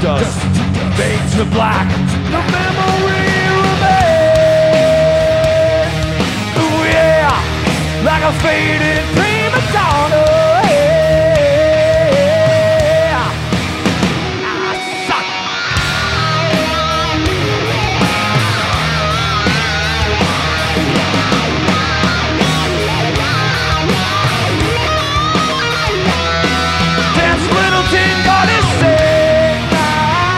dust fades to black. The memory remains. Ooh yeah, like a faded prima donna.